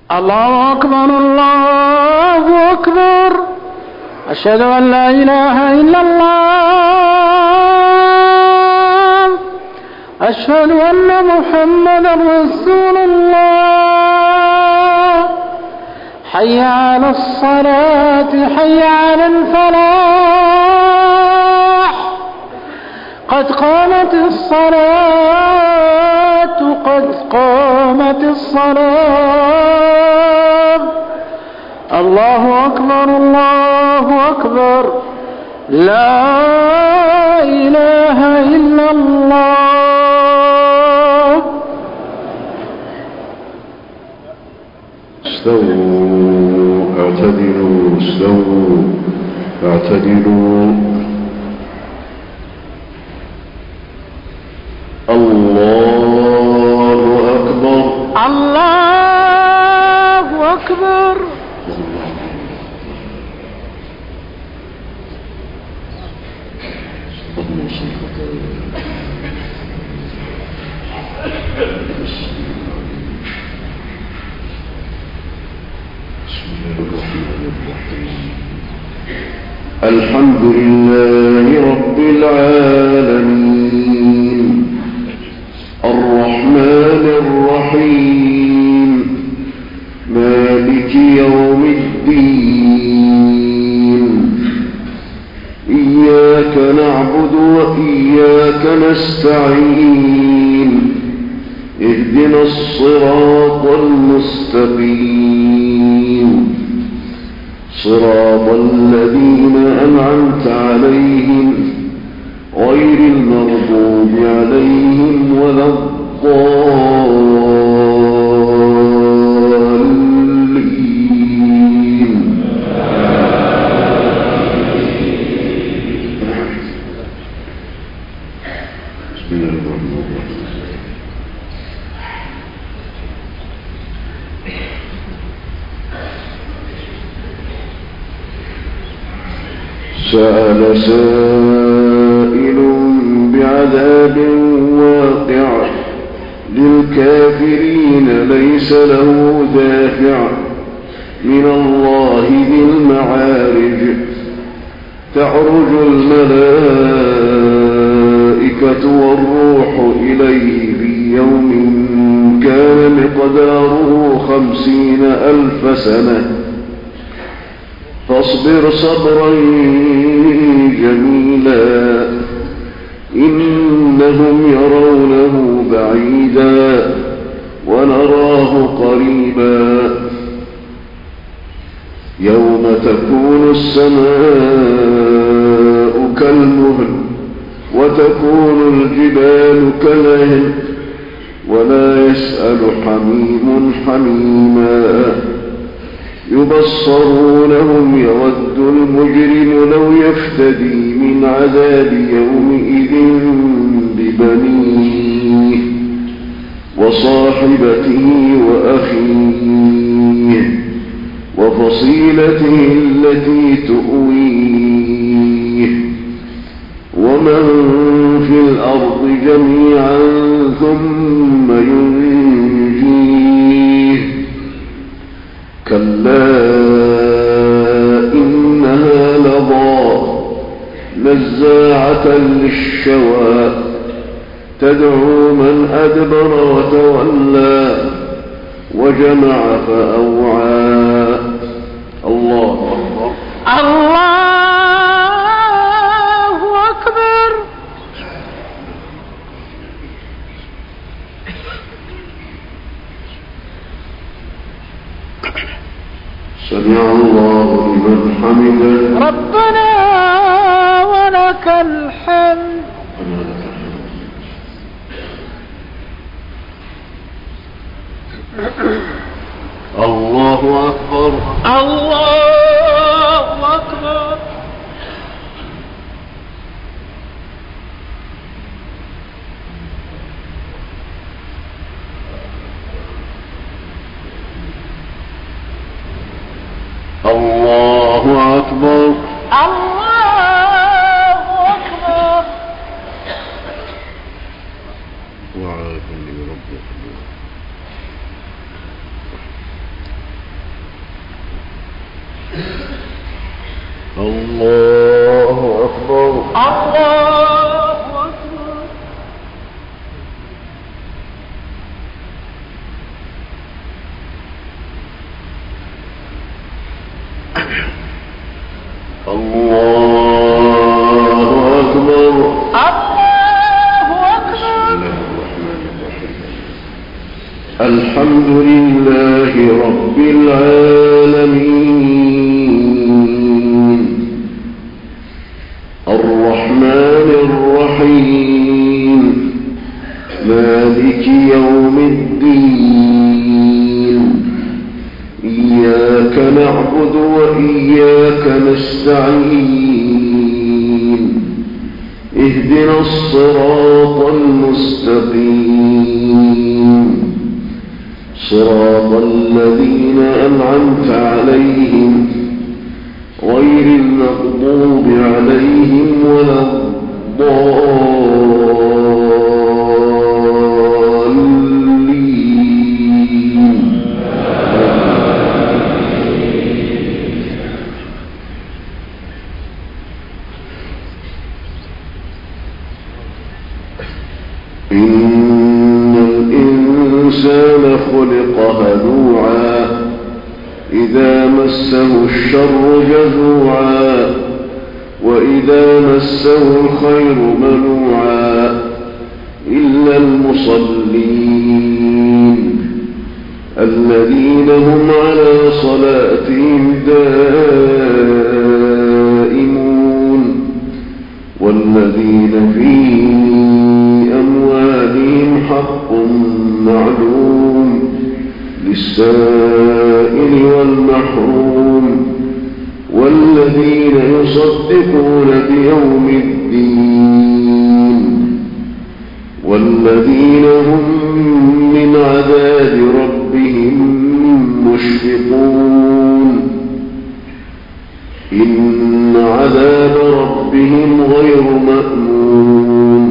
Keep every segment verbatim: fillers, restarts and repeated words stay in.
الله أكبر الله أكبر. أشهد أن لا إله إلا الله. أشهد أن محمدا رسول الله. حي على الصلاة حي على الفلاح. قد قامت الصلاة قد قامت الصلاة. الله أكبر الله أكبر. لا إله إلا الله. استووا اعتدلوا استووا اعتدلوا. الله أكبر الله أكبر. الحمد لله رب العالمين الرحمن الرحيم مالك يوم الدين. إياك نعبد وإياك نستعين. اهدنا الصراط المستقيم صراط الذين أنعمت عليهم غير المغضوب عليهم ولا الضالين. بسم الله الرحمن الرحيم. سأل سائل بعذاب واقع للكافرين ليس له دافع من الله ذي المعارج. تعرج الملائكة والروح إليه في يوم كان مقداره خمسين ألف سنة فاصبر صبرا جميلا إنهم يرونه بعيدا ونراه قريبا. يوم تكون السماء كالمهل وتكون الجبال كالعهن ولا يسأل حميم حميما. يبصرونهم يود المجرم لو يفتدي من عذاب يومئذ ببنيه وصاحبته وأخيه وفصيلته التي تؤويه ومن في الأرض جميعا ثم ينجيه. كلا إنها لظى نزاعة للشوى تدعو من أدبر وتولى وجمع فأوعى. الله أكبر الله أكبر. سمع الله لمن حمده ربنا ولك الحمد. الله أكبر الله أكبر. الله أكبر الله أكبر. وعافني ربك. الله أكبر. الله أكبر. الله أكبر. الله أكبر. الحمد لله رب العالمين الرحمن الرحيم مالك يوم الدين إياك نعبد وإياك نستعين اهدنا الصراط المستقيم صراط الذين أنعمت عليهم غير المغضوب عليهم ولا الضالين. إن الإنسان خلق هلوعا إذا مسه الشر جزوعا وإذا مسه الخير منوعا إلا المصلين الذين هم على صلاتهم دائمون والذين في أموالهم حق معلوم للسائل والمحروم والذين يصدقون بيوم الدين والذين هم من عذاب ربهم مشفقون إن عذاب ربهم غير مأمون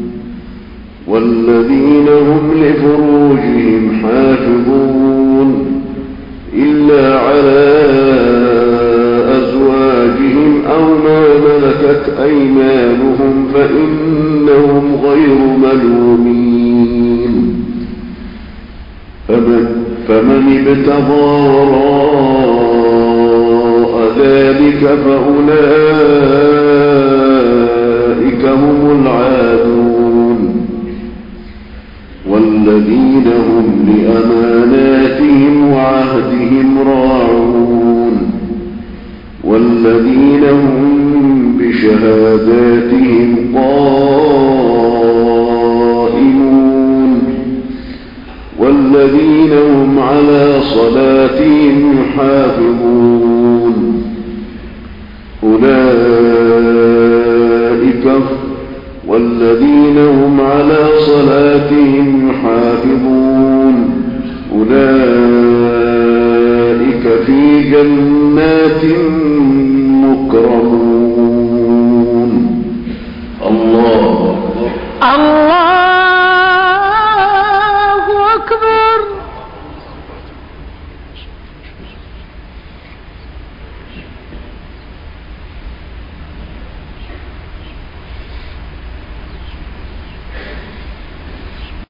والذين هم لفروجهم حافظون إلا على أزواجهم أو ما ملكت أيمانهم فإنهم غير ملومين فمن ابتغى وراء ذلك فأولئك هم العادون والذين هم لأماناتهم وعهدهم راعون والذين هم بشهاداتهم قائمون والذين هم على صلاتهم يحافظون أولئك والذين هم على صلاتهم يحافظون أولئك في جنات مكرمون